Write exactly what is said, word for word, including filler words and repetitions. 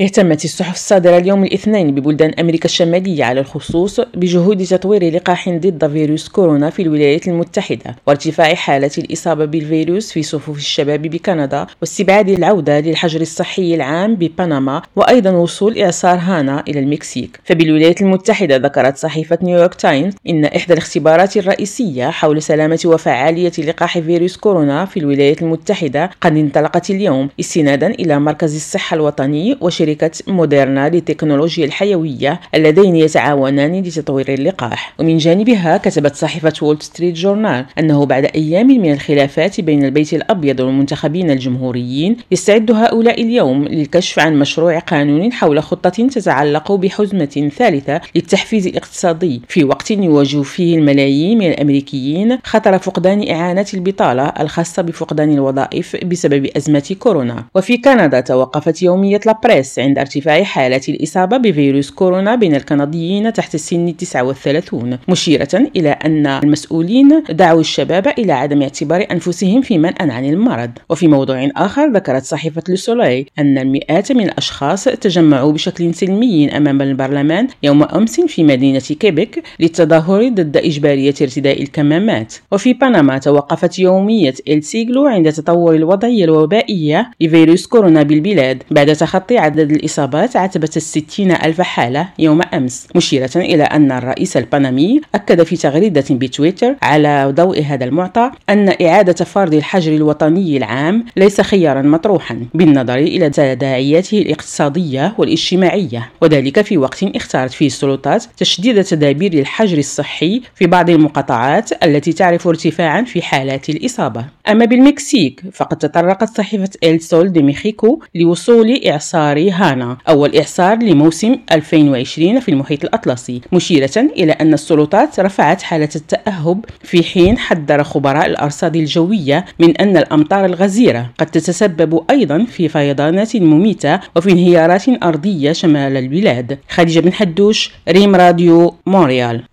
اهتمت الصحف الصادرة اليوم الاثنين ببلدان أمريكا الشمالية على الخصوص بجهود تطوير لقاح ضد فيروس كورونا في الولايات المتحدة وارتفاع حالة الإصابة بالفيروس في صفوف الشباب بكندا واستبعاد العودة للحجر الصحي العام ببنما وأيضا وصول إعصار هانا إلى المكسيك. فبالولايات المتحدة ذكرت صحيفة نيويورك تايمز إن إحدى الاختبارات الرئيسية حول سلامة وفعالية لقاح فيروس كورونا في الولايات المتحدة قد انطلقت اليوم استنادا إلى مركز الصحة الوطني وشركة موديرنا للتكنولوجيا الحيوية اللذين يتعاونان لتطوير اللقاح. ومن جانبها كتبت صحيفة وول ستريت جورنال أنه بعد أيام من الخلافات بين البيت الأبيض والمنتخبين الجمهوريين يستعد هؤلاء اليوم للكشف عن مشروع قانون حول خطة تتعلق بحزمة ثالثة للتحفيز الاقتصادي في وقت يواجه فيه الملايين من الأمريكيين خطر فقدان إعانة البطالة الخاصة بفقدان الوظائف بسبب أزمة كورونا. وفي كندا توقفت يومية لابريس عند ارتفاع حالات الإصابة بفيروس كورونا بين الكنديين تحت السن تسعة وثلاثين، مشيرة إلى أن المسؤولين دعوا الشباب إلى عدم اعتبار أنفسهم في منأى عن المرض. وفي موضوع آخر ذكرت صحيفة لو سوليل أن المئات من الأشخاص تجمعوا بشكل سلمي أمام البرلمان يوم أمس في مدينة كيبيك للتظاهر ضد إجبارية ارتداء الكمامات. وفي بنما توقفت يومية إل سيغلو عند تطور الوضعية الوبائية لفيروس كورونا بالبلاد بعد تخطي عدد الإصابات عتبة الستين ألف حالة يوم أمس، مشيرة إلى أن الرئيس البنمي أكد في تغريدة بتويتر على ضوء هذا المعطى أن إعادة فرض الحجر الوطني العام ليس خيارا مطروحا بالنظر إلى تداعياته الاقتصادية والاجتماعية، وذلك في وقت اختارت فيه السلطات تشديد تدابير الحجر الصحي في بعض المقاطعات التي تعرف ارتفاعا في حالات الإصابة. أما بالمكسيك فقد تطرقت صحيفة إل سول دي ميخيكو لوصول إعصار هانا أول إعصار لموسم ألفين وعشرين في المحيط الأطلسي، مشيرة إلى أن السلطات رفعت حالة التأهب في حين حذر خبراء الأرصاد الجوية من أن الأمطار الغزيرة قد تتسبب أيضا في فيضانات مميتة وفي انهيارات أرضية شمال البلاد. خديجة بن حدوش، ريم راديو، مونريال.